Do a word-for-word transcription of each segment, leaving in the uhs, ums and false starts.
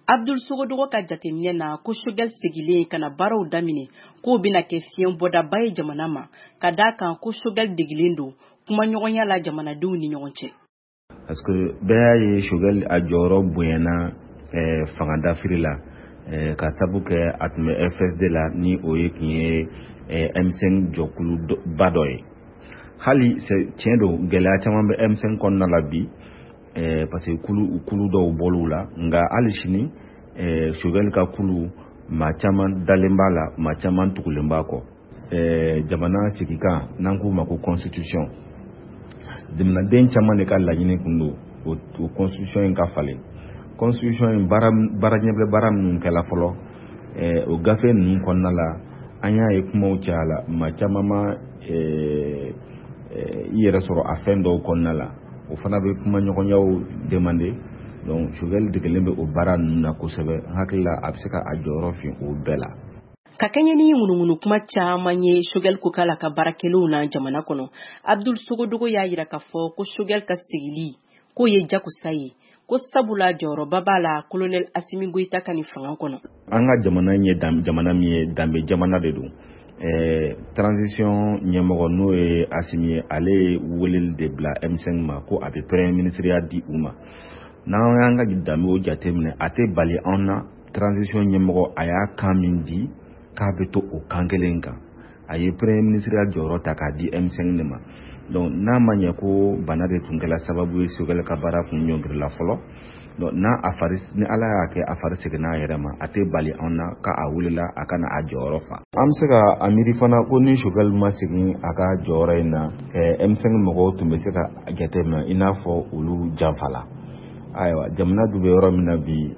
Abdul Sogodogo ka jateminɛ na ko Choguel segilen kana baaraw daminɛ ko bɛna kɛ fiɲɛ bɔdaba ye jamana ma ka d'a kan ko Choguel degilen don kuma ɲɔgɔnya la jamanadenw ni ɲɔgɔn cɛ. Parce que bɛɛ y'a ye Choguel a jɔyɔrɔ bonyana eh, fanga dafiri la eh, ka sabu kɛ a tun bɛ F S D la ni o ye tun ye eh, M cinq jɔkulu ba dɔ ye. Hali tiɲɛ don gɛlɛya caman bɛ M cinq kɔnɔna la bi eh, parce que kulu kulu dɔw bɔl'u la nka hali sini eh, Choguel ka kulu maa caman dalen b'a la maa caman tugulen b'a kɔ. Eh, jamana sigikan n'an k'u ma ko constitution jamanaden caman de ka laɲini kun don o constitution in ka falen. Constitution in baara baara ɲɛbila baara minnu kɛla fɔlɔ eh, o gafe ninnu kɔnɔna la an y'a ye kumaw caya la maa caman ma eh, eh, i yɛrɛ sɔrɔ a fɛn dɔw kɔnɔna la o fana bɛ kuma ɲɔgɔnyaw demander. Donc Choguel degelen bɛ o baara ninnu na kosɛbɛ n hakili la a bɛ se ka a jɔyɔrɔ fin o bɛɛ la. Ka kɛɲɛ ni ŋunuŋunu kuma caman ye Choguel ko k'ala ka baarakɛlaw na jamana kɔnɔ, Abdul Sogodogo y'a yira k'a fɔ ko Choguel ka segili k'o ye jakusa ye ko sabula jɔyɔrɔba b'a la Colonel Assimi Goïta ka nin fanga kɔnɔ. An ka jamana ye jamana min ye danbe jamana de don. Eh, transition ɲɛmɔgɔ n'o ye Assimi ye ale ye weleli de bila M cinq ma ko a bɛ premier ministeriya di u ma. N'an y'an ka danbe o jateminɛ a tɛ bali an na transition ɲɛmɔgɔ a y'a kan min di k'a bɛ to o kan kelen kan a ye premier ministeriya jɔyɔrɔ ta k'a di M cinq de ma. Donc n'a ma ɲɛ ko bana de tun kɛla sababu ye Choguel ka baara kun ɲɔngirila fɔlɔ. Donc n'a a fari ni Ala y'a kɛ a fari seginna a yɛrɛ ma a tɛ bali an na k'a wulila a kana a jɔyɔrɔ fa. An bɛ se ka a miiri fana ko ni Choguel ma segin a ka jɔyɔrɔ in na M cinq mɔgɔw tun bɛ se ka jateminɛ i n'a fɔ olu janfala. Ayiwa jamana dun bɛ yɔrɔ min na bi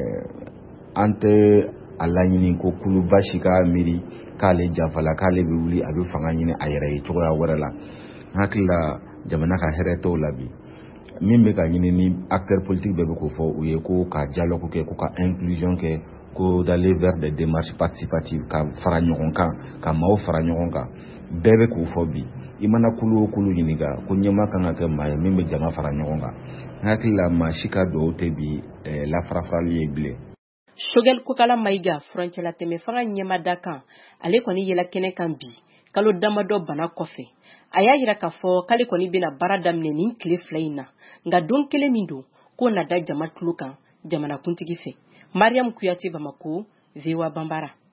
an tɛ a laɲini ko kulu basi ka miiri k'ale janfala k'ale bɛ wuli a bɛ fanga ɲini a yɛrɛ ye cogoya wɛrɛ la. N hakili la jamana ka hɛrɛ t'o la bi. Min bɛ ka ɲini ni acteur politique bɛɛ bɛ k'o fɔ u ye ko ka dialogue kɛ ko ka inclusion kɛ ko d'aller vers des démarches participatives ka fara ɲɔgɔn kan ka maaw fara ɲɔgɔn kan bɛɛ bɛ k'o fɔ bi. I mana kulu o kulu ɲininka ko ɲɛma kan ka kɛ maa ye min bɛ jama fara ɲɔgɔn kan. N hakili la maa si ka dugawu tɛ bi lafarafarali ye bilen. Choguel Kokala Maïga furancɛla tɛmɛ fanga ɲɛma da kan ale kɔni yɛlɛ kɛnɛ kan bi kalo damadɔ bana kɔfɛ a y'a yira k'a fɔ k'ale kɔni bɛna baara daminɛ nin tile fila in na nka don kelen min don k'o na da jama tulo kan jamanakuntigi fɛ. Mariam Kuyate, Bamako, V O A Bambara.